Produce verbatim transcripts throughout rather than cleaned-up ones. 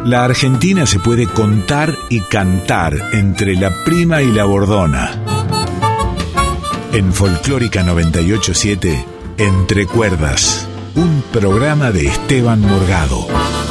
La Argentina se puede contar y cantar entre la prima y la bordona. En Folclórica noventa y ocho punto siete, Entre Cuerdas, un programa de Esteban Morgado.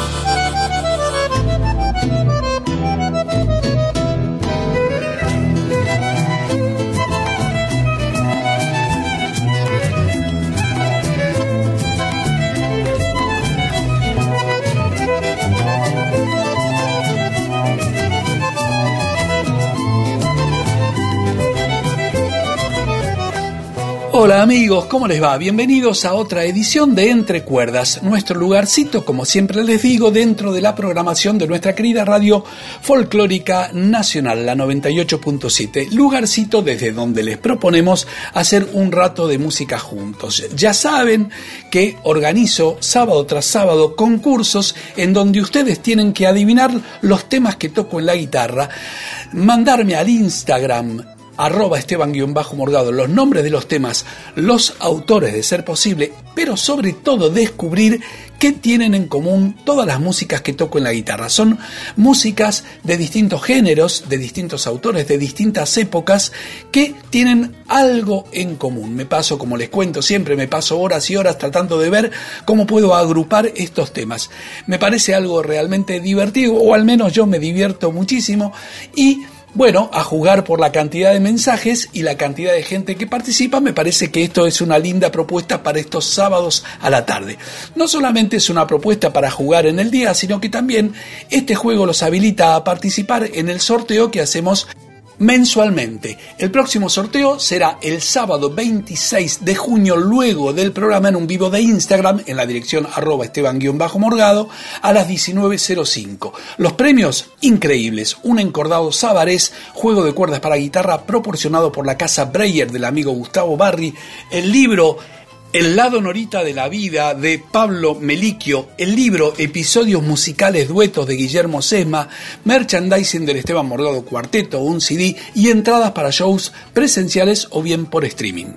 Hola amigos, ¿cómo les va? Bienvenidos a otra edición de Entre Cuerdas, nuestro lugarcito, como siempre les digo, dentro de la programación de nuestra querida radio folclórica nacional, la noventa y ocho punto siete, lugarcito desde donde les proponemos hacer un rato de música juntos. Ya saben que organizo sábado tras sábado concursos en donde ustedes tienen que adivinar los temas que toco en la guitarra, mandarme al Instagram arroba Esteban-Morgado, los nombres de los temas, los autores de ser posible, pero sobre todo descubrir qué tienen en común todas las músicas que toco en la guitarra. Son músicas de distintos géneros, de distintos autores, de distintas épocas, que tienen algo en común. Me paso, como les cuento siempre, me paso horas y horas tratando de ver cómo puedo agrupar estos temas. Me parece algo realmente divertido, o al menos yo me divierto muchísimo, y bueno, a jugar por la cantidad de mensajes y la cantidad de gente que participa, me parece que esto es una linda propuesta para estos sábados a la tarde. No solamente es una propuesta para jugar en el día, sino que también este juego los habilita a participar en el sorteo que hacemos mensualmente. El próximo sorteo será el sábado veintiséis de junio, luego del programa en un vivo de Instagram en la dirección arroba Esteban-Morgado a las diecinueve cero cinco. Los premios increíbles: un encordado sabarés, juego de cuerdas para guitarra proporcionado por la casa Breyer del amigo Gustavo Barri, el libro El lado norita de la vida de Pablo Melicchio, el libro Episodios musicales duetos de Guillermo Sesma, merchandising del Esteban Morgado Cuarteto, un C D y entradas para shows presenciales o bien por streaming.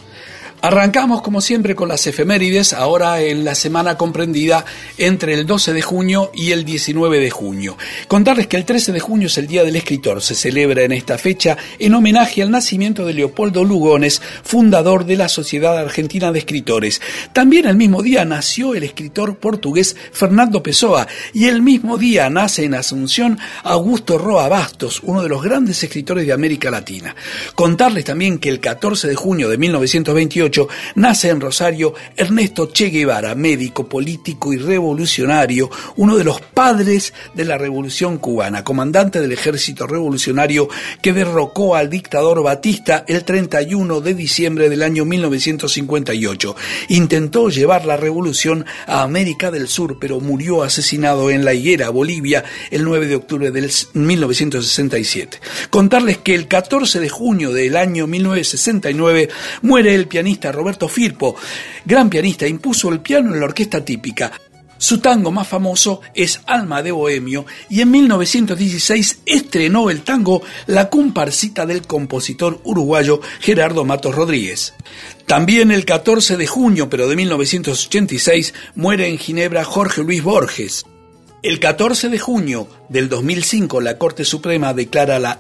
Arrancamos como siempre con las efemérides, ahora en la semana comprendida entre el doce de junio y el diecinueve de junio. Contarles que el trece de junio es el Día del Escritor. Se celebra en esta fecha en homenaje al nacimiento de Leopoldo Lugones, fundador de la Sociedad Argentina de Escritores. También el mismo día nació el escritor portugués Fernando Pessoa, y el mismo día nace en Asunción Augusto Roa Bastos, uno de los grandes escritores de América Latina. Contarles también que el catorce de junio de mil novecientos veintiocho nace en Rosario Ernesto Che Guevara, médico, político y revolucionario, uno de los padres de la Revolución Cubana, comandante del ejército revolucionario que derrocó al dictador Batista el treinta y uno de diciembre del año mil novecientos cincuenta y ocho. Intentó llevar la revolución a América del Sur, pero murió asesinado en La Higuera, Bolivia, el nueve de octubre del mil novecientos sesenta y siete. Contarles que el catorce de junio del año mil novecientos sesenta y nueve muere el pianista Roberto Firpo, gran pianista, impuso el piano en la orquesta típica. Su tango más famoso es Alma de Bohemio, y en mil novecientos dieciséis estrenó el tango La comparsita del compositor uruguayo Gerardo Matos Rodríguez. También el catorce de junio, pero de mil novecientos ochenta y seis, muere en Ginebra Jorge Luis Borges. El catorce de junio del dos mil cinco, la Corte Suprema declara la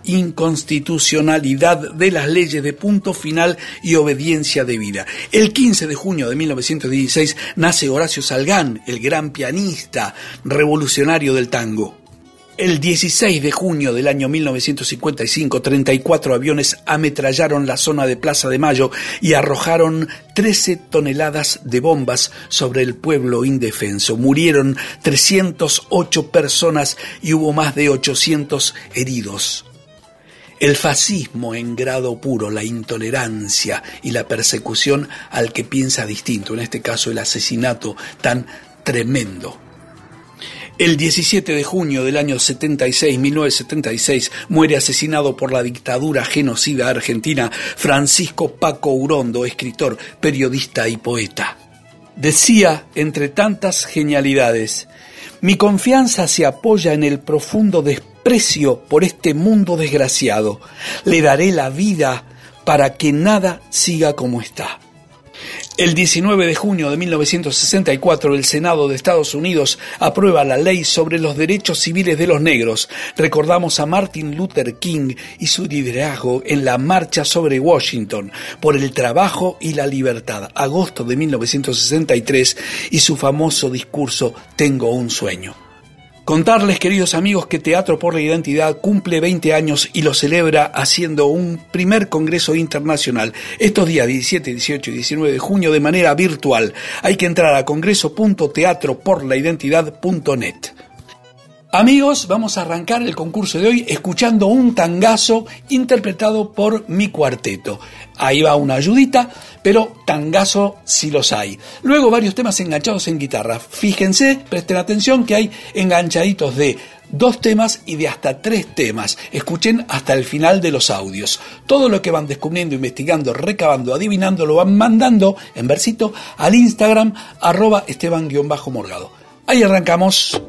inconstitucionalidad de las leyes de punto final y obediencia debida. El quince de junio de mil novecientos dieciséis nace Horacio Salgán, el gran pianista revolucionario del tango. El dieciséis de junio del año mil novecientos cincuenta y cinco, treinta y cuatro aviones ametrallaron la zona de Plaza de Mayo y arrojaron trece toneladas de bombas sobre el pueblo indefenso. Murieron trescientas ocho personas y hubo más de ochocientos heridos. El fascismo en grado puro, la intolerancia y la persecución al que piensa distinto, en este caso el asesinato tan tremendo. El diecisiete de junio del año setenta y seis, mil novecientos setenta y seis, muere asesinado por la dictadura genocida argentina Francisco Paco Urondo, escritor, periodista y poeta. Decía, entre tantas genialidades: mi confianza se apoya en el profundo desprecio por este mundo desgraciado. Le daré la vida para que nada siga como está. El diecinueve de junio de mil novecientos sesenta y cuatro, el Senado de Estados Unidos aprueba la ley sobre los derechos civiles de los negros. Recordamos a Martin Luther King y su liderazgo en la marcha sobre Washington por el trabajo y la libertad, agosto de mil novecientos sesenta y tres, y su famoso discurso Tengo un sueño. Contarles, queridos amigos, que Teatro por la Identidad cumple veinte años y lo celebra haciendo un primer congreso internacional estos días diecisiete, dieciocho y diecinueve de junio de manera virtual. Hay que entrar a congreso punto teatro por la identidad punto net. Amigos, vamos a arrancar el concurso de hoy escuchando un tangazo interpretado por mi cuarteto. Ahí va una ayudita, pero tangazo sí los hay. Luego varios temas enganchados en guitarra. Fíjense, presten atención que hay enganchaditos de dos temas y de hasta tres temas. Escuchen hasta el final de los audios. Todo lo que van descubriendo, investigando, recabando, adivinando, lo van mandando en versito al Instagram, arroba Esteban-Morgado. Ahí arrancamos.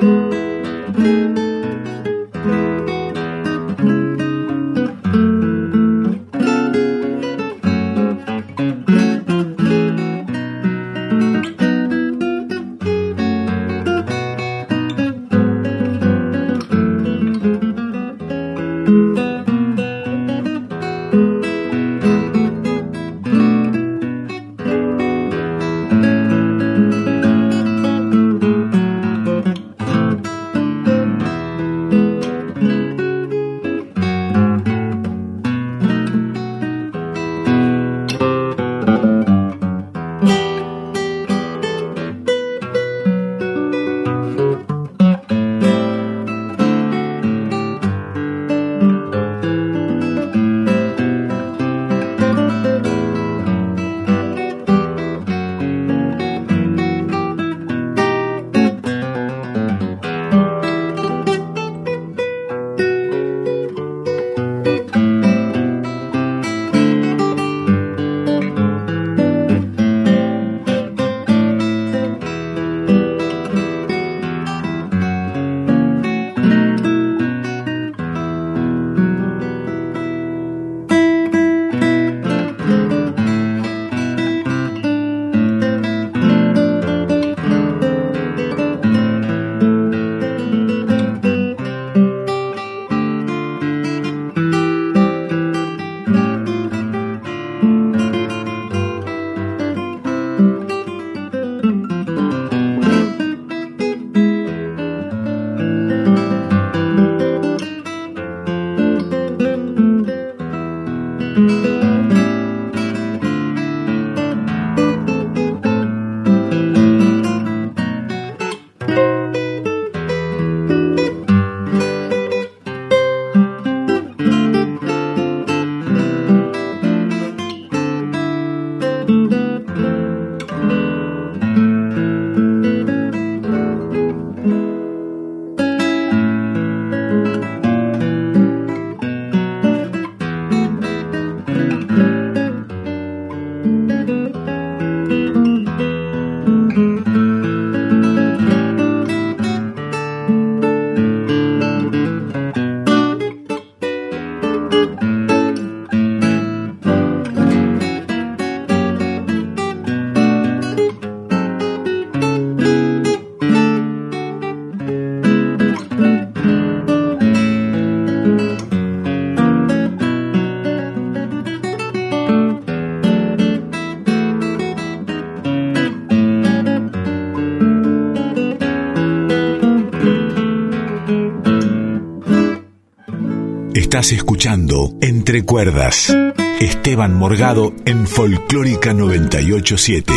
Estás escuchando Entre Cuerdas. Esteban Morgado en Folclórica noventa y ocho siete.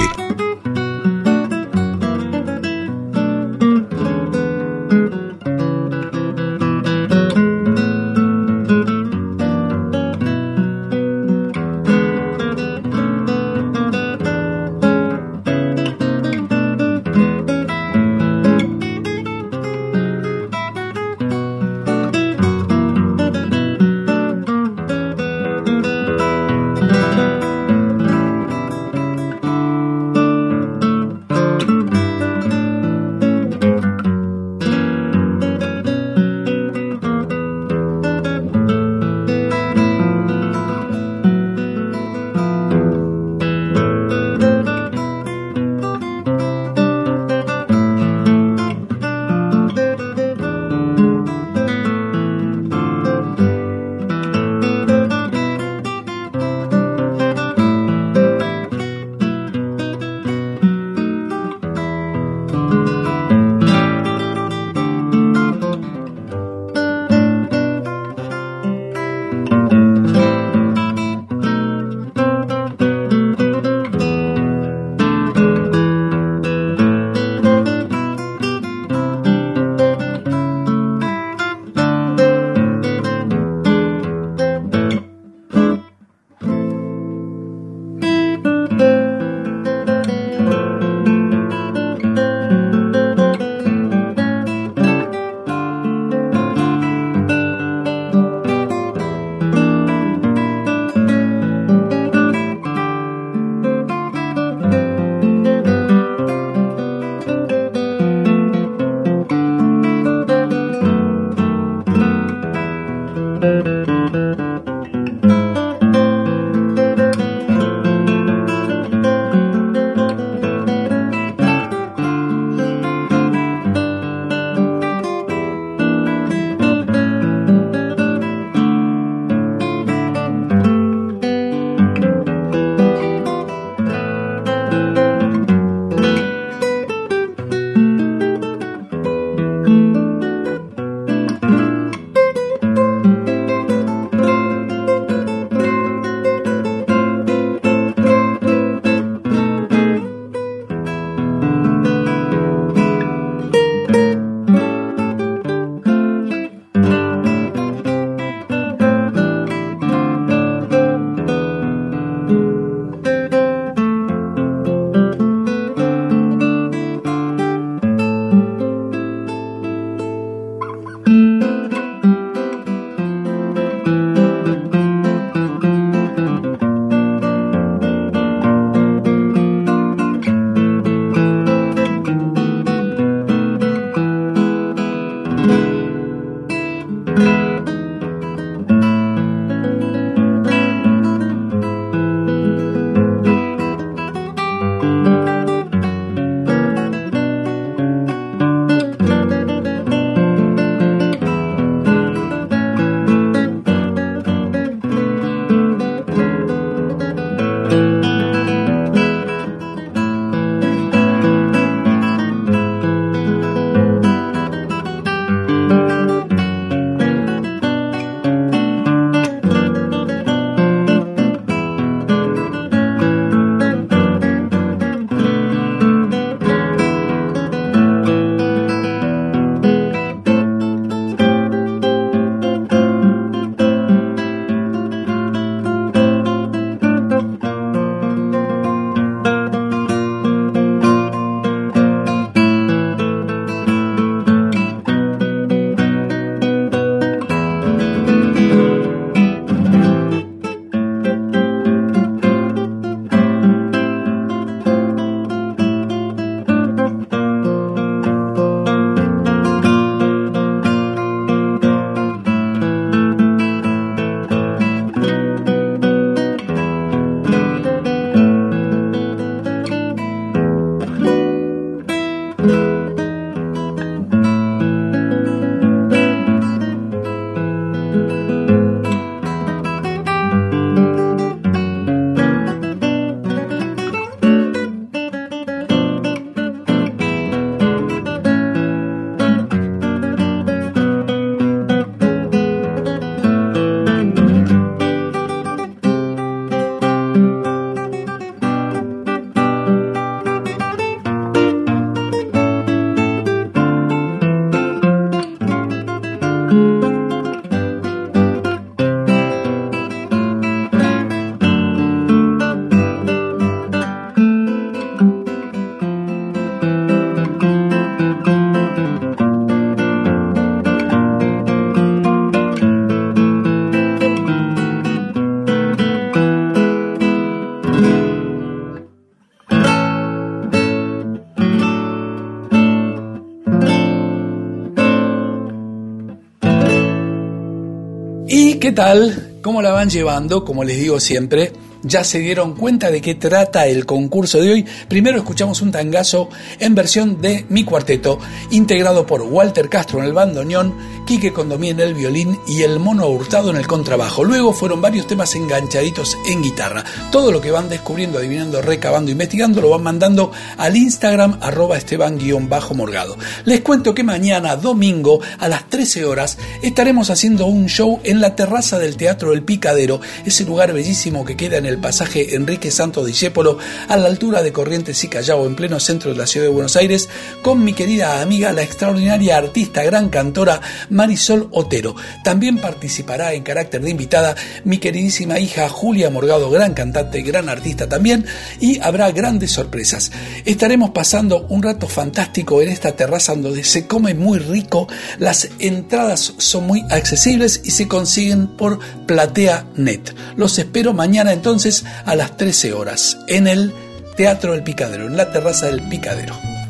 ¿Y qué tal? ¿Cómo la van llevando? Como les digo siempre, ¿ya se dieron cuenta de qué trata el concurso de hoy? Primero escuchamos un tangazo en versión de mi cuarteto, integrado por Walter Castro en el bandoneón, Quique Condomí en el violín y el Mono Hurtado en el contrabajo. Luego fueron varios temas enganchaditos en guitarra. Todo lo que van descubriendo, adivinando, recabando, investigando, lo van mandando al Instagram, arroba esteban-morgado. Les cuento que mañana, domingo, a las trece horas, estaremos haciendo un show en la terraza del Teatro El Picadero, ese lugar bellísimo que queda en el pasaje Enrique Santos Discépolo, a la altura de Corrientes y Callao, en pleno centro de la ciudad de Buenos Aires, con mi querida amiga, la extraordinaria artista, gran cantora Marisol Otero. También participará en carácter de invitada mi queridísima hija Julia Morgado, gran cantante, gran artista también, y habrá grandes sorpresas. Estaremos pasando un rato fantástico en esta terraza donde se come muy rico, las entradas son muy accesibles y se consiguen por Platea punto net. Los espero mañana entonces a las trece horas en el Teatro El Picadero, en la terraza del Picadero.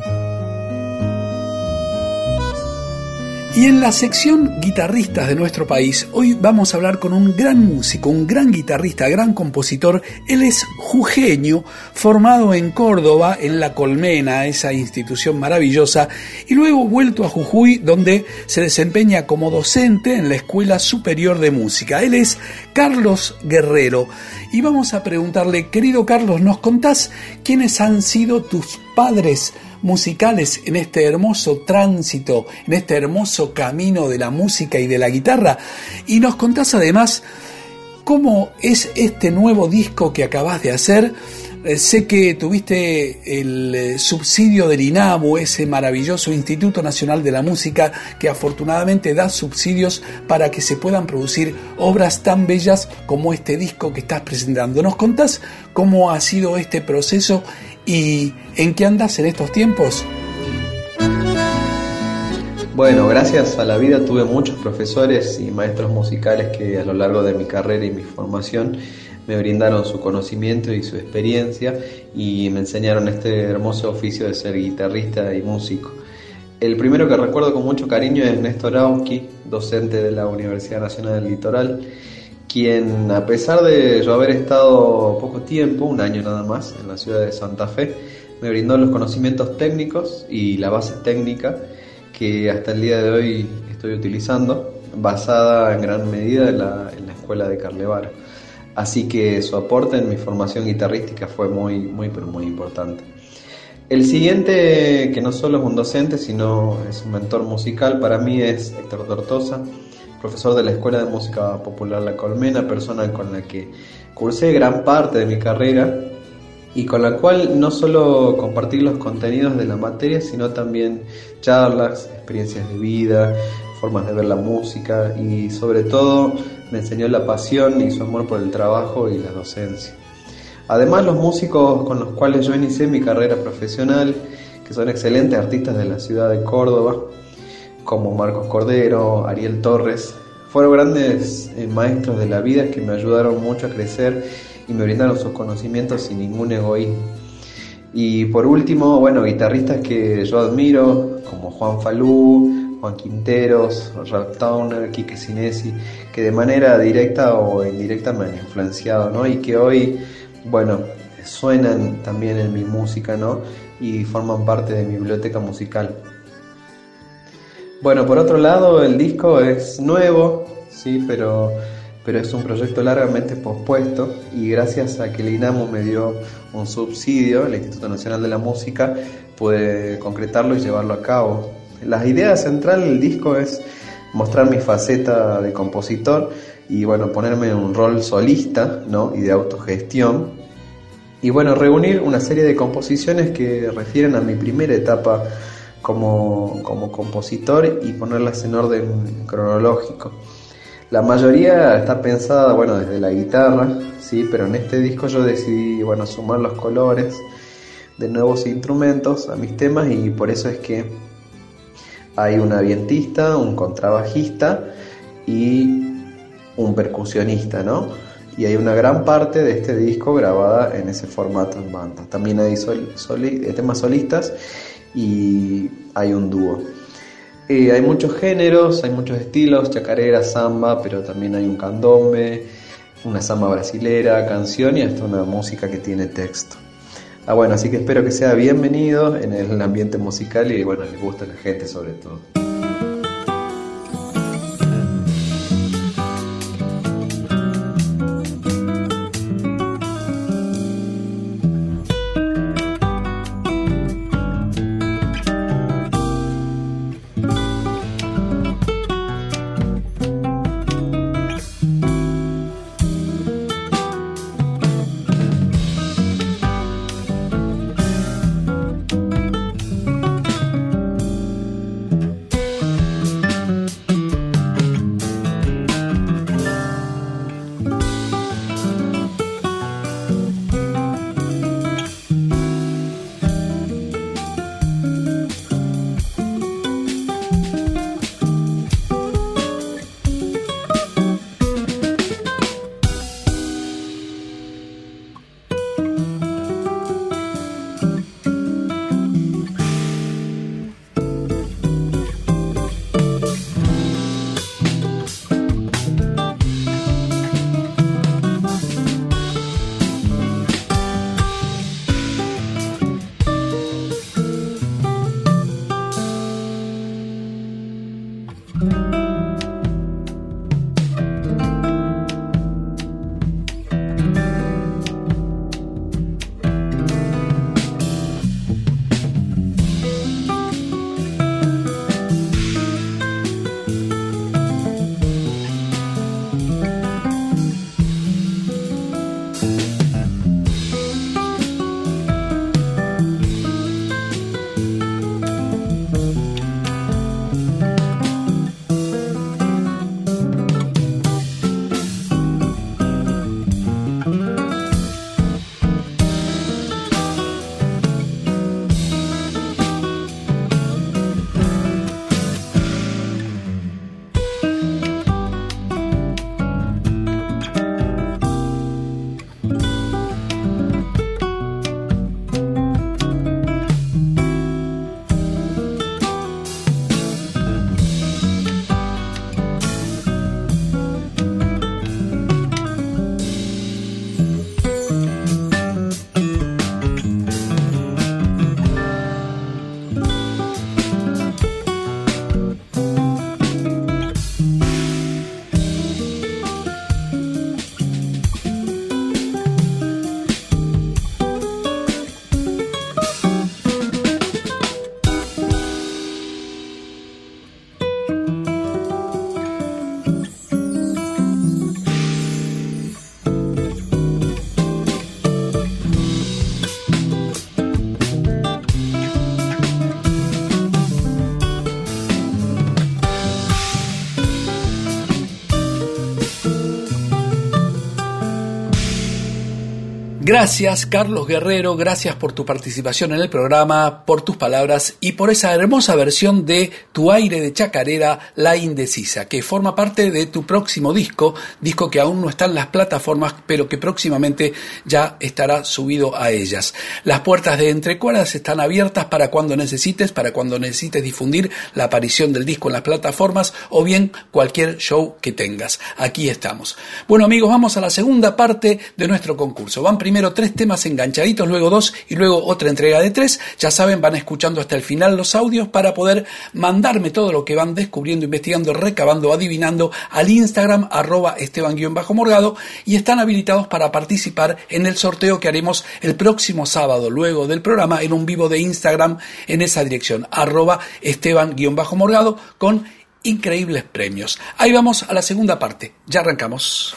Y en la sección guitarristas de nuestro país, hoy vamos a hablar con un gran músico, un gran guitarrista, gran compositor. Él es jujeño, formado en Córdoba, en La Colmena, esa institución maravillosa, y luego vuelto a Jujuy, donde se desempeña como docente en la Escuela Superior de Música. Él es Carlos Guerrero. Y vamos a preguntarle, querido Carlos, ¿nos contás quiénes han sido tus padres musicales en este hermoso tránsito, en este hermoso camino de la música y de la guitarra? Y nos contás además cómo es este nuevo disco que acabás de hacer. Eh, sé que tuviste el eh, subsidio del INAMU, ese maravilloso Instituto Nacional de la Música que afortunadamente da subsidios para que se puedan producir obras tan bellas como este disco que estás presentando. ¿Nos contás cómo ha sido este proceso y en qué andas en estos tiempos? Bueno, gracias a la vida tuve muchos profesores y maestros musicales que a lo largo de mi carrera y mi formación me brindaron su conocimiento y su experiencia y me enseñaron este hermoso oficio de ser guitarrista y músico. El primero que recuerdo con mucho cariño es Néstor Auski, docente de la Universidad Nacional del Litoral, quien, a pesar de yo haber estado poco tiempo, un año nada más, en la ciudad de Santa Fe, me brindó los conocimientos técnicos y la base técnica que hasta el día de hoy estoy utilizando, basada en gran medida en la, en la escuela de Carlevaro. Así que su aporte en mi formación guitarrística fue muy, muy, pero muy importante. El siguiente, que no solo es un docente, sino es un mentor musical, para mí es Héctor Tortosa, profesor de la Escuela de Música Popular La Colmena, persona con la que cursé gran parte de mi carrera y con la cual no solo compartí los contenidos de la materia, sino también charlas, experiencias de vida, formas de ver la música y sobre todo me enseñó la pasión y su amor por el trabajo y la docencia. Además, los músicos con los cuales yo inicié mi carrera profesional, que son excelentes artistas de la ciudad de Córdoba, como Marcos Cordero, Ariel Torres, fueron grandes eh, maestros de la vida que me ayudaron mucho a crecer y me brindaron sus conocimientos sin ningún egoísmo. Y por último, bueno, guitarristas que yo admiro, como Juan Falú, Juan Quinteros, Ralph Towner, Quique Sinesi, que de manera directa o indirecta me han influenciado, ¿no? Y que hoy, bueno, suenan también en mi música, ¿no? Y forman parte de mi biblioteca musical. Bueno, por otro lado, el disco es nuevo, sí, pero, pero es un proyecto largamente pospuesto y gracias a que el INAMU me dio un subsidio, el Instituto Nacional de la Música, pude concretarlo y llevarlo a cabo. La idea central del disco es mostrar mi faceta de compositor y bueno, ponerme en un rol solista, ¿no? Y de autogestión. Y bueno, reunir una serie de composiciones que refieren a mi primera etapa como, como compositor y ponerlas en orden cronológico. La mayoría está pensada, bueno, desde la guitarra, sí, pero en este disco yo decidí, bueno, sumar los colores de nuevos instrumentos a mis temas y por eso es que hay una vientista, un contrabajista y un percusionista, ¿no? Y hay una gran parte de este disco grabada en ese formato en banda. También hay sol, soli, temas solistas y hay un dúo. Eh, hay muchos géneros, hay muchos estilos, chacarera, samba, pero también hay un candombe, una samba brasilera, canción y hasta una música que tiene texto. Ah, bueno, así que espero que sea bienvenido en el ambiente musical y bueno, les guste a la gente sobre todo. Gracias, Carlos Guerrero, gracias por tu participación en el programa, por tus palabras y por esa hermosa versión de Tu aire de chacarera, La Indecisa, que forma parte de tu próximo disco, disco que aún no está en las plataformas, pero que próximamente ya estará subido a ellas. Las puertas de Entre Cuerdas están abiertas para cuando necesites, para cuando necesites difundir la aparición del disco en las plataformas o bien cualquier show que tengas. Aquí estamos. Bueno, amigos, vamos a la segunda parte de nuestro concurso. Van primero tres temas enganchaditos, luego dos y luego otra entrega de tres. Ya saben, van escuchando hasta el final los audios para poder mandarme todo lo que van descubriendo, investigando, recabando, adivinando al Instagram arroba Esteban-Morgado y están habilitados para participar en el sorteo que haremos el próximo sábado luego del programa en un vivo de Instagram en esa dirección arroba Esteban-Morgado con increíbles premios. Ahí vamos a la segunda parte. Ya arrancamos.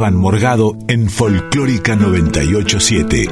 Esteban Morgado en Folclórica noventa y ocho siete.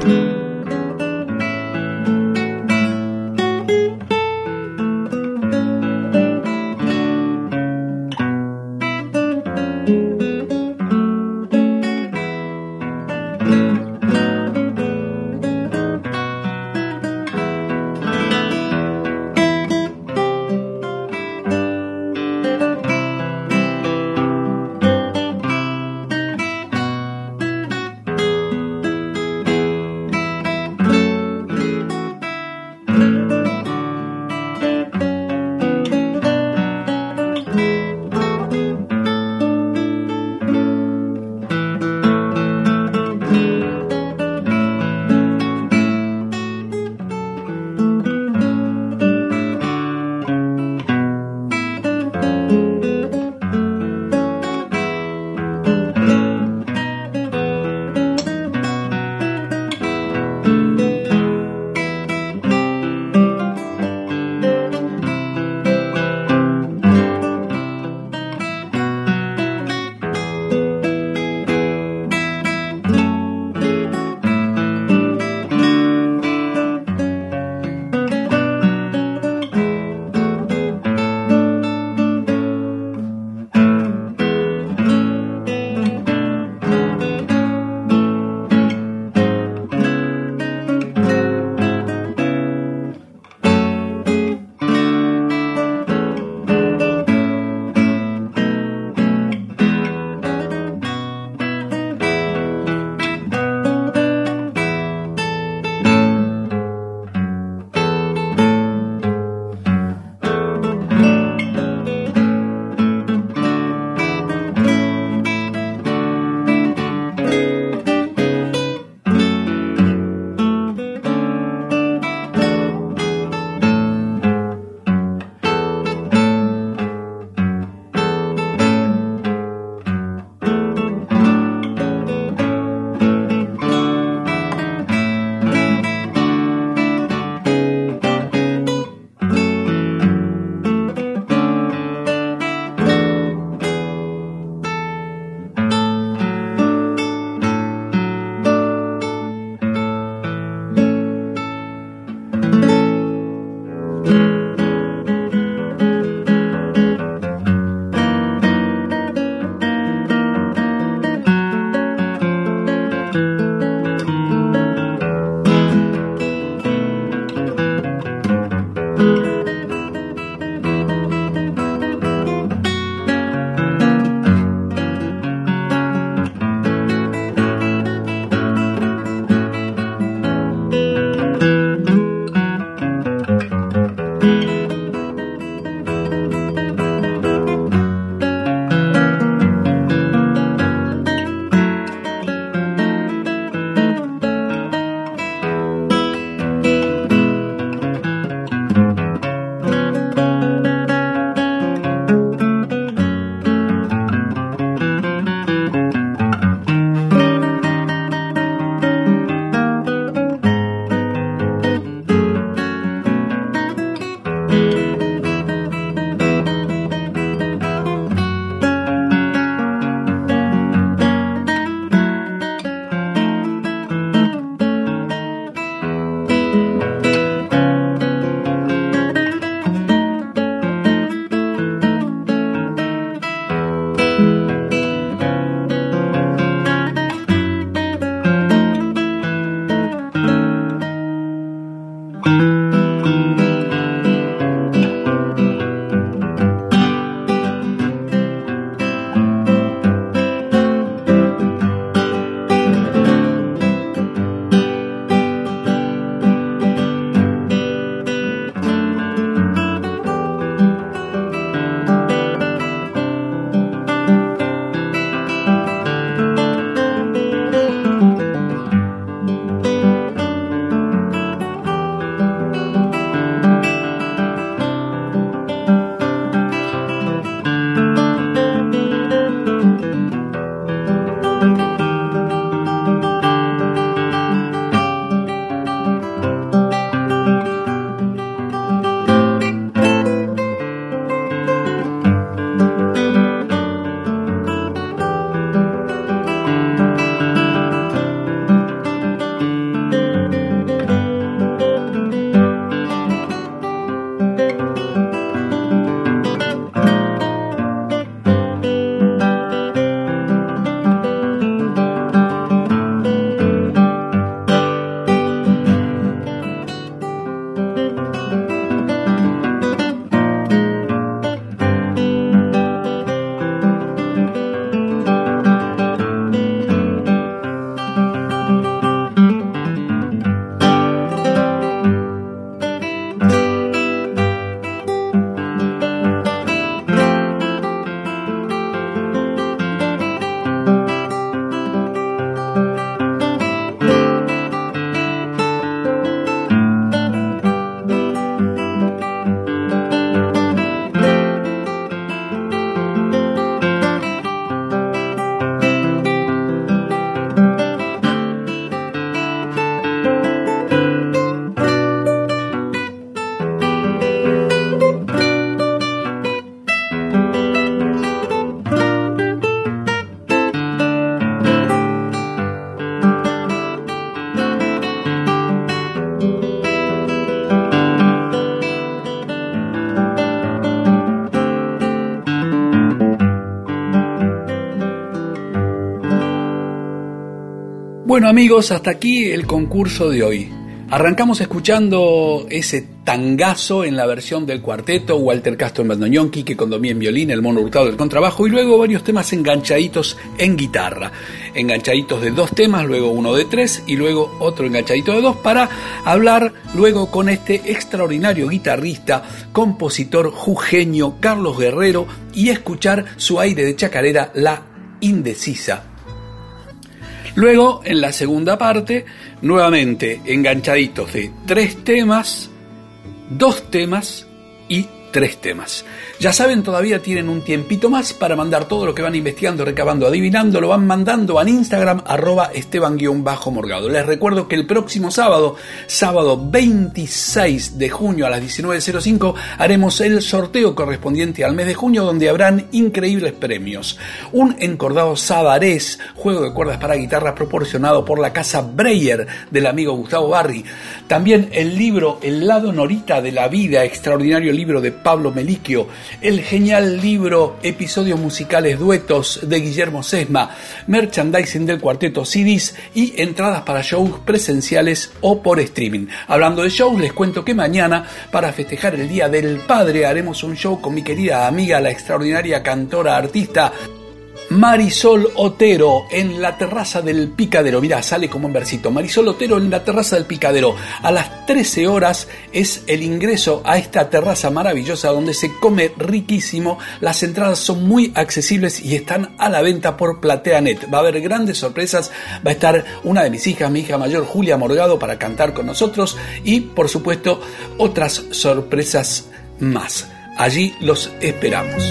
Bueno amigos, hasta aquí el concurso de hoy. Arrancamos escuchando ese tangazo en la versión del cuarteto, Walter Castro en bandoneón, Quique Condomí en violín, el Mono Hurtado del contrabajo y luego varios temas enganchaditos en guitarra. Enganchaditos de dos temas, luego uno de tres y luego otro enganchadito de dos para hablar luego con este extraordinario guitarrista, compositor jujeño Carlos Guerrero y escuchar su aire de chacarera La Indecisa. Luego, en la segunda parte, nuevamente enganchaditos de tres temas, dos temas y tres temas. Ya saben, todavía tienen un tiempito más para mandar todo lo que van investigando, recabando, adivinando, lo van mandando al Instagram, arroba Esteban-Morgado. Les recuerdo que el próximo sábado, sábado veintiséis de junio a las diecinueve cero cinco, haremos el sorteo correspondiente al mes de junio, donde habrán increíbles premios. Un encordado sabarés, juego de cuerdas para guitarra proporcionado por la casa Breyer del amigo Gustavo Barri. También el libro El lado norita de la vida, extraordinario libro de Pablo Meliquio, el genial libro Episodios musicales duetos de Guillermo Sesma, merchandising del cuarteto, C Ds y entradas para shows presenciales o por streaming. Hablando de shows, les cuento que mañana, para festejar el Día del Padre, haremos un show con mi querida amiga, la extraordinaria cantora artista Marisol Otero en la terraza del Picadero. Mirá, sale como un versito. Marisol Otero en la terraza del Picadero. A las trece horas es el ingreso a esta terraza maravillosa donde se come riquísimo. Las entradas son muy accesibles y están a la venta por PlateaNet. Va a haber grandes sorpresas. Va a estar una de mis hijas, mi hija mayor Julia Morgado, para cantar con nosotros y, por supuesto, otras sorpresas más. Allí los esperamos.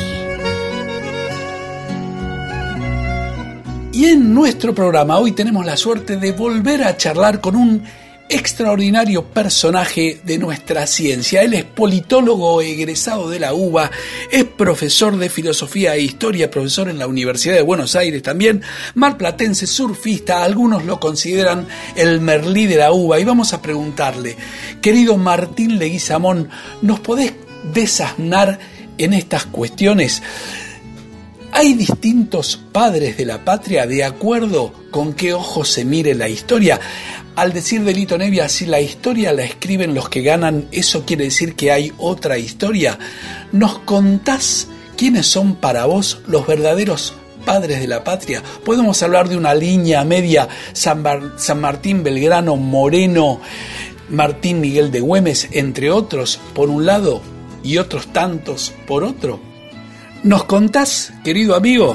Y en nuestro programa hoy tenemos la suerte de volver a charlar con un extraordinario personaje de nuestra ciencia. Él es politólogo egresado de la UBA, es profesor de filosofía e historia, profesor en la Universidad de Buenos Aires también, marplatense, surfista, algunos lo consideran el Merlí de la UBA. Y vamos a preguntarle, querido Martín Leguizamón, ¿nos podés desasnar en estas cuestiones? ¿Hay distintos padres de la patria de acuerdo con qué ojo se mire la historia? Al decir de Lito Nevia, si la historia la escriben los que ganan, ¿eso quiere decir que hay otra historia? ¿Nos contás quiénes son para vos los verdaderos padres de la patria? Podemos hablar de una línea media, San, Bar- San Martín, Belgrano, Moreno, Martín Miguel de Güemes, entre otros, por un lado, y otros tantos por otro. ¿Nos contás, querido amigo?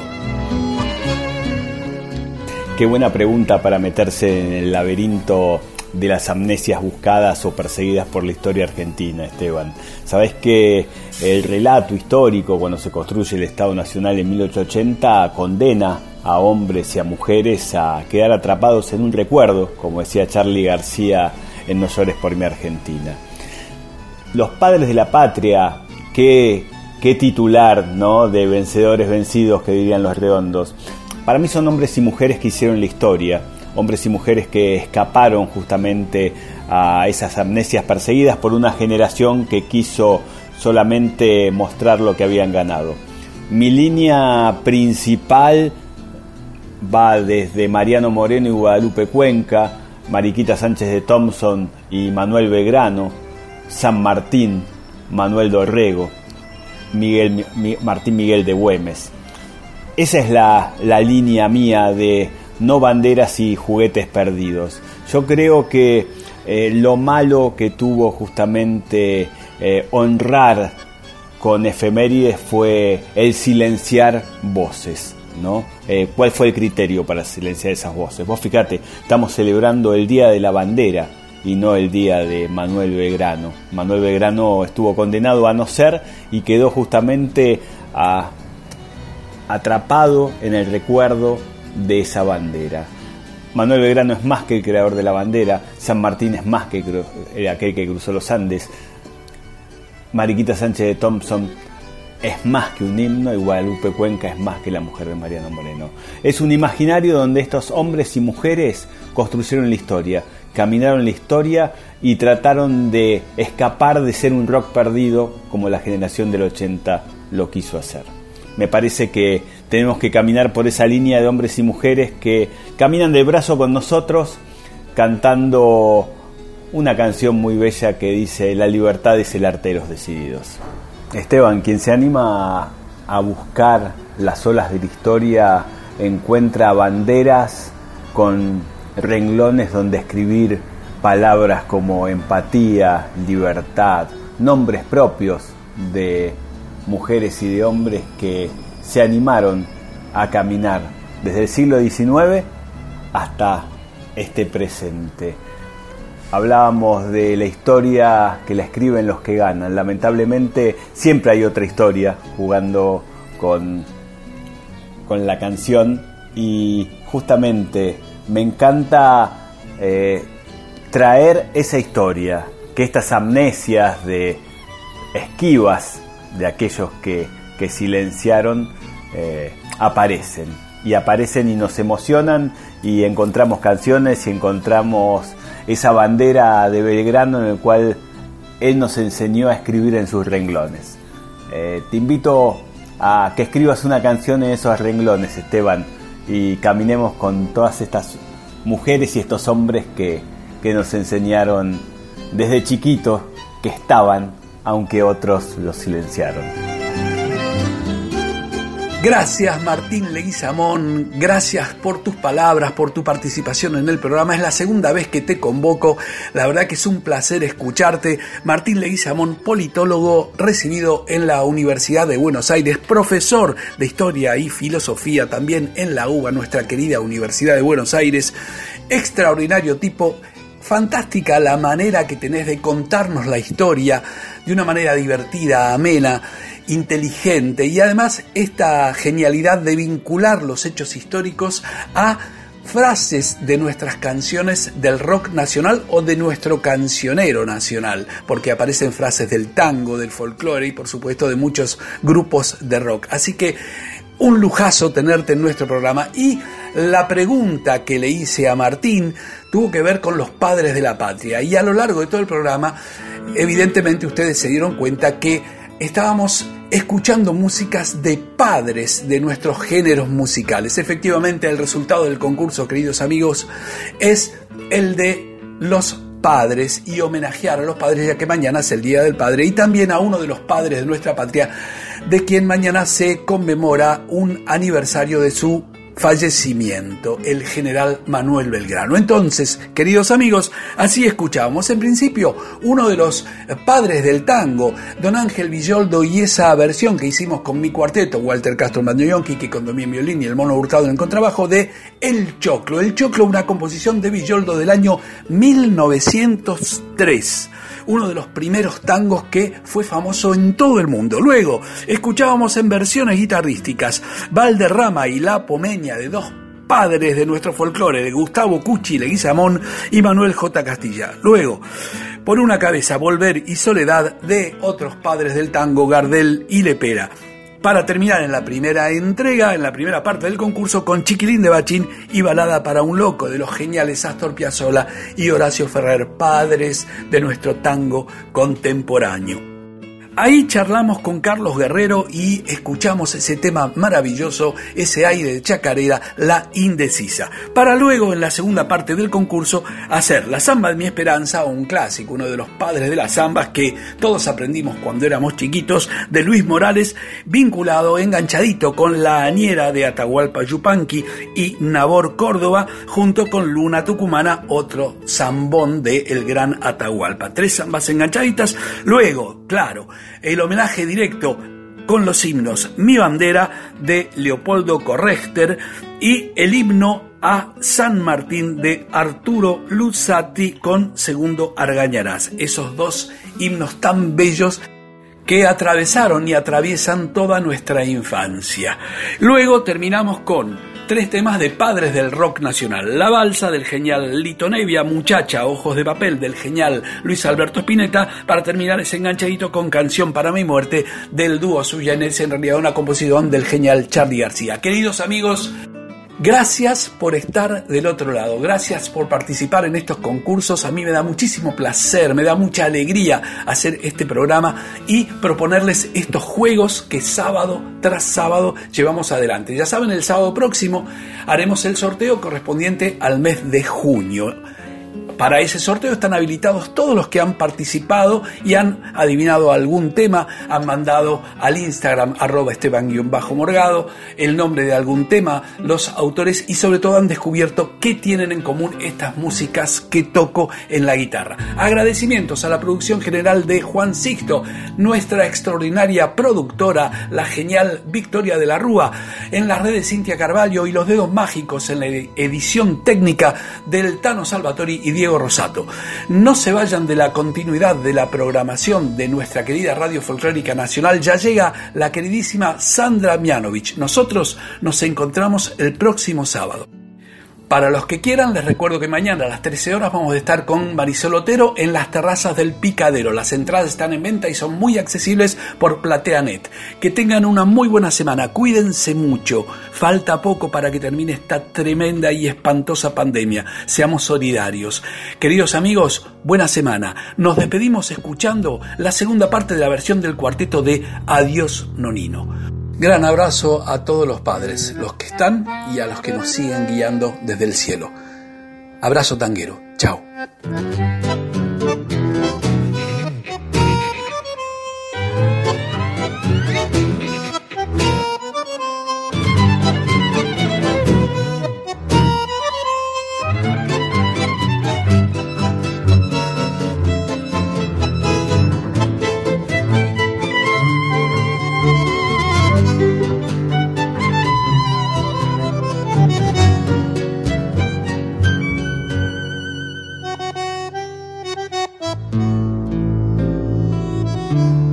Qué buena pregunta para meterse en el laberinto de las amnesias buscadas o perseguidas por la historia argentina, Esteban. Sabés que el relato histórico, cuando se construye el Estado Nacional en mil ochocientos ochenta, condena a hombres y a mujeres a quedar atrapados en un recuerdo, como decía Charly García en No llores por mi Argentina. Los padres de la patria, que Qué titular, ¿no?, de vencedores vencidos, que dirían los redondos. Para mí son hombres y mujeres que hicieron la historia, hombres y mujeres que escaparon justamente a esas amnesias perseguidas por una generación que quiso solamente mostrar lo que habían ganado. Mi línea principal va desde Mariano Moreno y Guadalupe Cuenca, Mariquita Sánchez de Thompson y Manuel Belgrano, San Martín, Manuel Dorrego, Miguel, Mi, Martín Miguel de Güemes. Esa es la, la línea mía de no banderas y juguetes perdidos. Yo creo que eh, lo malo que tuvo justamente eh, honrar con efemérides fue el silenciar voces, ¿no? Eh, ¿Cuál fue el criterio para silenciar esas voces? Vos fíjate, estamos celebrando el Día de la Bandera y no el día de Manuel Belgrano. Manuel Belgrano estuvo condenado a no ser y quedó justamente a, atrapado en el recuerdo de esa bandera. Manuel Belgrano es más que el creador de la bandera, San Martín es más que el, aquel que cruzó los Andes, Mariquita Sánchez de Thompson es más que un himno y Guadalupe Cuenca es más que la mujer de Mariano Moreno. Es un imaginario donde estos hombres y mujeres construyeron la historia, caminaron la historia y trataron de escapar de ser un rock perdido como la generación del ochenta lo quiso hacer. me parece que tenemos que caminar por esa línea de hombres y mujeres que caminan de brazo con nosotros, cantando una canción muy bella que dice: la libertad es el arte de los decididos. Esteban, quien se anima a, a buscar las olas de la historia, encuentra banderas con renglones donde escribir palabras como empatía, libertad, nombres propios de mujeres y de hombres que se animaron a caminar desde el siglo diecinueve hasta este presente. Hablábamos de la historia que la escriben los que ganan. Lamentablemente siempre hay otra historia jugando con, con la canción, y justamente me encanta eh, traer esa historia, que estas amnesias de esquivas de aquellos que, que silenciaron eh, aparecen y aparecen y nos emocionan, y encontramos canciones y encontramos esa bandera de Belgrano en el cual él nos enseñó a escribir en sus renglones. Eh, te invito a que escribas una canción en esos renglones, Esteban, y caminemos con todas estas mujeres y estos hombres que, que nos enseñaron desde chiquitos que estaban, aunque otros los silenciaron. Gracias, Martín Leguizamón, gracias por tus palabras, por tu participación en el programa. Es la segunda vez que te convoco, la verdad que es un placer escucharte. Martín Leguizamón, politólogo, recibido en la Universidad de Buenos Aires, profesor de Historia y Filosofía también en la U B A, nuestra querida Universidad de Buenos Aires. Extraordinario tipo, fantástica la manera que tenés de contarnos la historia de una manera divertida, amena, inteligente, y además esta genialidad de vincular los hechos históricos a frases de nuestras canciones del rock nacional o de nuestro cancionero nacional, porque aparecen frases del tango, del folclore y por supuesto de muchos grupos de rock. Así que un lujazo tenerte en nuestro programa. Y la pregunta que le hice a Martín tuvo que ver con los padres de la patria, y a lo largo de todo el programa evidentemente ustedes se dieron cuenta que estábamos escuchando músicas de padres de nuestros géneros musicales. Efectivamente, el resultado del concurso, queridos amigos, es el de los padres, y homenajear a los padres, ya que mañana es el Día del Padre, y también a uno de los padres de nuestra patria, de quien mañana se conmemora un aniversario de su fallecimiento, el general Manuel Belgrano. Entonces, queridos amigos, así escuchamos en principio uno de los padres del tango, don Ángel Villoldo, y esa versión que hicimos con mi cuarteto, Walter Castro en bandoneón, Quique Condomí en violín y el Mono Hurtado en el contrabajo, de El Choclo. El Choclo, una composición de Villoldo del año mil novecientos tres. Uno de los primeros tangos que fue famoso en todo el mundo. Luego escuchábamos en versiones guitarrísticas Valderrama y La Pomeña, de dos padres de nuestro folclore, de Gustavo Cuchi Leguizamón y Manuel J. Castilla. Luego, Por una cabeza, Volver y Soledad, de otros padres del tango, Gardel y Lepera. Para terminar en la primera entrega, en la primera parte del concurso, con Chiquilín de Bachín y Balada para un loco, de los geniales Astor Piazzolla y Horacio Ferrer, padres de nuestro tango contemporáneo. Ahí charlamos con Carlos Guerrero y escuchamos ese tema maravilloso, ese aire de chacarera, La Indecisa, para luego en la segunda parte del concurso hacer La Zamba de mi Esperanza, un clásico, uno de los padres de las zambas que todos aprendimos cuando éramos chiquitos, de Luis Morales, vinculado, enganchadito con La Añera de Atahualpa Yupanqui y Nabor Córdoba, junto con Luna Tucumana, otro zambón de el gran Atahualpa. Tres zambas enganchaditas. Luego, claro, el homenaje directo con los himnos Mi Bandera de Leopoldo Correchter y el himno a San Martín de Arturo Luzzati con Segundo Argañarás. Esos dos himnos tan bellos que atravesaron y atraviesan toda nuestra infancia. Luego terminamos con tres temas de padres del rock nacional: La Balsa, del genial Lito Nevia; Muchacha, Ojos de Papel, del genial Luis Alberto Spinetta, para terminar ese enganchadito con Canción para mi muerte, del dúo Suyanes, en realidad una composición del genial Charly García. Queridos amigos, Gracias por estar del otro lado, gracias por participar en estos concursos. A mí me da muchísimo placer, me da mucha alegría hacer este programa y proponerles estos juegos que sábado tras sábado llevamos adelante. Ya saben, el sábado próximo haremos el sorteo correspondiente al mes de junio. Para ese sorteo están habilitados todos los que han participado y han adivinado algún tema, han mandado al Instagram arroba esteban-morgado el nombre de algún tema, los autores y sobre todo han descubierto qué tienen en común estas músicas que toco en la guitarra. Agradecimientos a la producción general de Juan Sixto, nuestra extraordinaria productora, la genial Victoria de la Rúa, en las redes Cintia Carvalho y los dedos mágicos en la edición técnica del Tano Salvatori y Diego Rosato. No se vayan de la continuidad de la programación de nuestra querida Radio Folclórica Nacional. Ya llega la queridísima Sandra Mianovich. Nosotros nos encontramos el próximo sábado. Para los que quieran, les recuerdo que mañana a las trece horas vamos a estar con Marisol Otero en las terrazas del Picadero. Las entradas están en venta y son muy accesibles por PlateaNet. Que tengan una muy buena semana, cuídense mucho. Falta poco para que termine esta tremenda y espantosa pandemia. Seamos solidarios. Queridos amigos, buena semana. Nos despedimos escuchando la segunda parte de la versión del cuarteto de Adiós Nonino. Gran abrazo a todos los padres, los que están y a los que nos siguen guiando desde el cielo. Abrazo tanguero. Chao. Thank you.